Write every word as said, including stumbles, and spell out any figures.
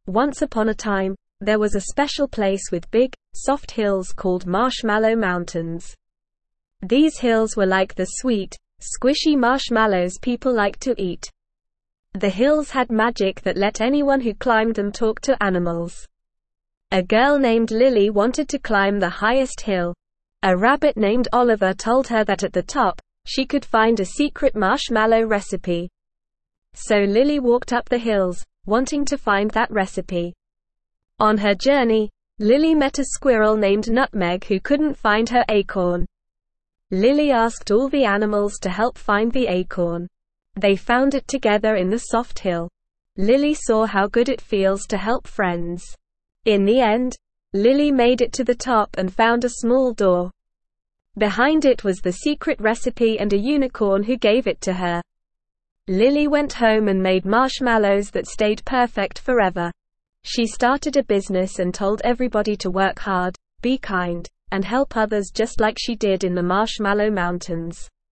Once upon a time, there was a special place with big, soft hills called Marshmallow Mountains. These hills were like the sweet, squishy marshmallows people like to eat. The hills had magic that let anyone who climbed them talk to animals. A girl named Lily wanted to climb the highest hill. A rabbit named Oliver told her that at the top, she could find a secret marshmallow recipe. So Lily walked up the hills, wanting to find that recipe. On her journey, Lily met a squirrel named Nutmeg who couldn't find her acorn. Lily asked all the animals to help find the acorn. They found it together in the soft hill. Lily saw how good it feels to help friends. In the end, Lily made it to the top and found a small door. Behind it was the secret recipe and a unicorn who gave it to her. Lily went home and made marshmallows that stayed perfect forever. She started a business and told everybody to work hard, be kind, and help others just like she did in the Marshmallow Mountains.